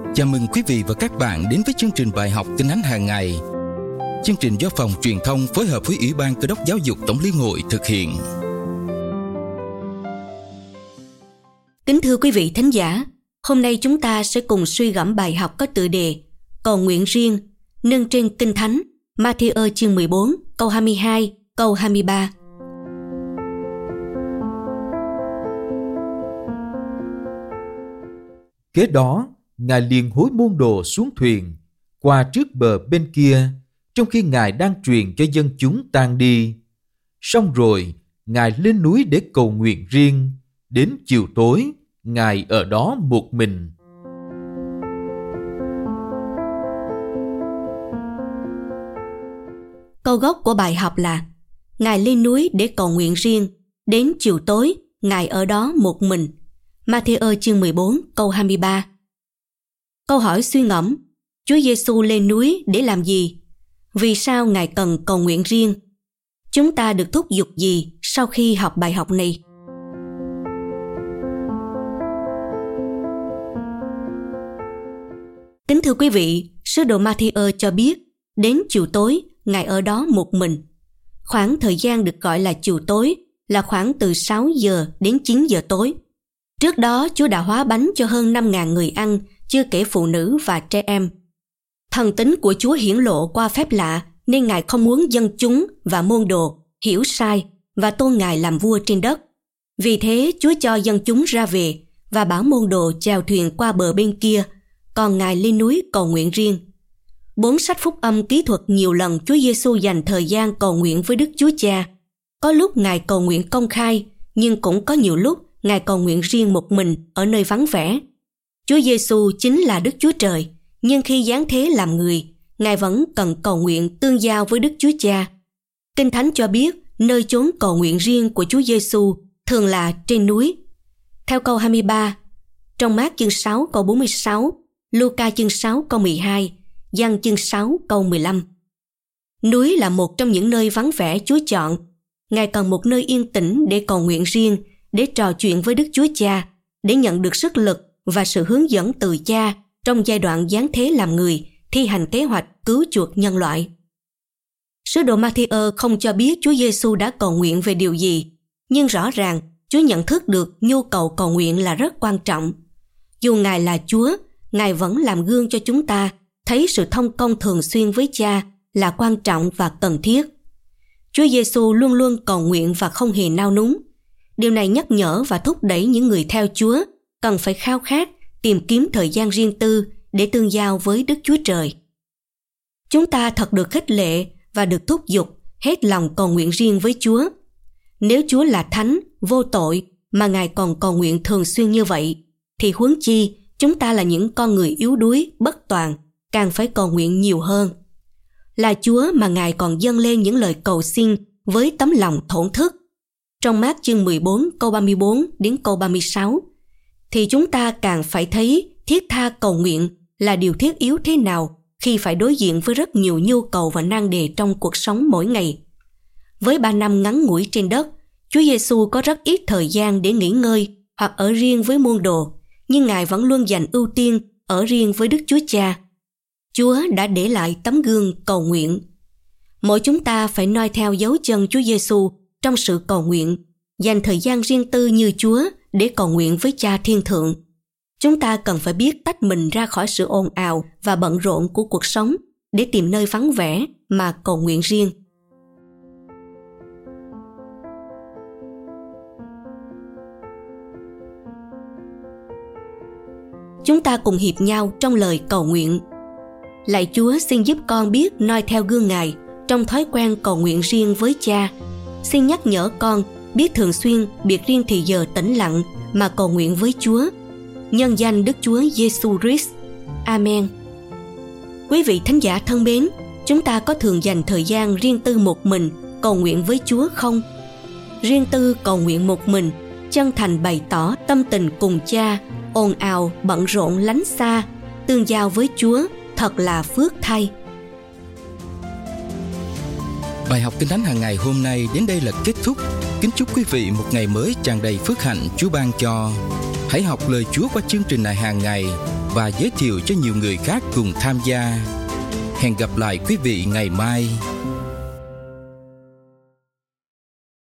Chào mừng quý vị và các bạn đến với chương trình bài học Kinh Thánh hàng ngày. Chương trình do Phòng Truyền thông phối hợp với Ủy ban Cơ đốc Giáo dục Tổng liên hội thực hiện. Kính thưa quý vị thính giả, hôm nay chúng ta sẽ cùng suy gẫm bài học có tựa đề Cầu nguyện riêng, nâng trên Kinh Thánh, Ma-thi-ơ chương 14, câu 22, câu 23. Kế đó, Ngài liền hối môn đồ xuống thuyền, qua trước bờ bên kia, trong khi Ngài đang truyền cho dân chúng tan đi. Xong rồi, Ngài lên núi để cầu nguyện riêng. Đến chiều tối, Ngài ở đó một mình. Câu gốc của bài học là Ngài lên núi để cầu nguyện riêng. Đến chiều tối, Ngài ở đó một mình. Ma-thi-ơ chương 14, câu 23. Câu hỏi suy ngẫm: Chúa Giêsu lên núi để làm gì? Vì sao Ngài cần cầu nguyện riêng? Chúng ta được thúc giục gì sau khi học bài học này? Kính thưa quý vị, sứ đồ Ma-thi-ơ cho biết đến chiều tối, Ngài ở đó một mình. Khoảng thời gian được gọi là chiều tối là khoảng từ 6 giờ đến 9 giờ tối. Trước đó, Chúa đã hóa bánh cho hơn 5.000 người ăn, chưa kể phụ nữ và trẻ em. Thần tính của Chúa hiển lộ qua phép lạ, nên Ngài không muốn dân chúng và môn đồ hiểu sai và tôn Ngài làm vua trên đất. Vì thế, Chúa cho dân chúng ra về và bảo môn đồ chèo thuyền qua bờ bên kia, còn Ngài lên núi cầu nguyện riêng. 4 sách phúc âm kỹ thuật nhiều lần Chúa Giêsu dành thời gian cầu nguyện với Đức Chúa Cha. Có lúc Ngài cầu nguyện công khai, nhưng cũng có nhiều lúc Ngài cầu nguyện riêng một mình ở nơi vắng vẻ. Chúa Giêsu chính là Đức Chúa Trời, nhưng khi giáng thế làm người, Ngài vẫn cần cầu nguyện tương giao với Đức Chúa Cha. Kinh Thánh cho biết nơi chốn cầu nguyện riêng của Chúa Giêsu thường là trên núi. Theo câu 23, trong Mác chương 6 câu 46, Luca chương 6 câu 12, Giăng chương 6 câu 15. Núi là một trong những nơi vắng vẻ Chúa chọn. Ngài cần một nơi yên tĩnh để cầu nguyện riêng, để trò chuyện với Đức Chúa Cha, để nhận được sức lực và sự hướng dẫn từ Cha trong giai đoạn giáng thế làm người, thi hành kế hoạch cứu chuộc nhân loại. Sứ đồ Ma-thi-ơ không cho biết Chúa Giêsu đã cầu nguyện về điều gì, nhưng rõ ràng Chúa nhận thức được nhu cầu cầu nguyện là rất quan trọng. Dù Ngài là Chúa, Ngài vẫn làm gương cho chúng ta thấy sự thông công thường xuyên với Cha là quan trọng và cần thiết. Chúa Giêsu luôn luôn cầu nguyện và không hề nao núng. Điều này nhắc nhở và thúc đẩy những người theo Chúa cần phải khao khát tìm kiếm thời gian riêng tư để tương giao với Đức Chúa Trời. Chúng ta thật được khích lệ và được thúc giục hết lòng cầu nguyện riêng với Chúa. Nếu Chúa là thánh, vô tội mà Ngài còn cầu nguyện thường xuyên như vậy, thì huống chi chúng ta là những con người yếu đuối, bất toàn, càng phải cầu nguyện nhiều hơn. Là Chúa mà Ngài còn dâng lên những lời cầu xin với tấm lòng thổn thức. Trong Mác chương 14 câu 34 đến câu 36, thì chúng ta càng phải thấy thiết tha cầu nguyện là điều thiết yếu thế nào khi phải đối diện với rất nhiều nhu cầu và nan đề trong cuộc sống mỗi ngày. Với 3 năm ngắn ngủi trên đất, Chúa Giêsu có rất ít thời gian để nghỉ ngơi hoặc ở riêng với môn đồ, nhưng Ngài vẫn luôn dành ưu tiên ở riêng với Đức Chúa Cha. Chúa đã để lại tấm gương cầu nguyện. Mỗi chúng ta phải noi theo dấu chân Chúa Giêsu trong sự cầu nguyện, dành thời gian riêng tư như Chúa để cầu nguyện với Cha Thiên Thượng. Chúng ta cần phải biết tách mình ra khỏi sự ồn ào và bận rộn của cuộc sống để tìm nơi vắng vẻ mà cầu nguyện riêng. Chúng ta cùng hiệp nhau trong lời cầu nguyện. Lạy Chúa, xin giúp con biết noi theo gương Ngài trong thói quen cầu nguyện riêng với Cha. Xin nhắc nhở con biết thường xuyên biệt riêng thì giờ tĩnh lặng mà cầu nguyện với Chúa. Nhân danh Đức Chúa Giêsu Christ. Amen. Quý vị thính giả thân mến, chúng ta có thường dành thời gian riêng tư một mình cầu nguyện với Chúa không? Riêng tư cầu nguyện một mình, chân thành bày tỏ tâm tình cùng Cha, ồn ào, bận rộn lánh xa, tương giao với Chúa thật là phước thay. Bài học Kinh Thánh hàng ngày hôm nay đến đây là kết thúc. Kính chúc quý vị một ngày mới tràn đầy phước hạnh Chúa ban cho. Hãy học lời Chúa qua chương trình này hàng ngày và giới thiệu cho nhiều người khác cùng tham gia. Hẹn gặp lại quý vị ngày mai.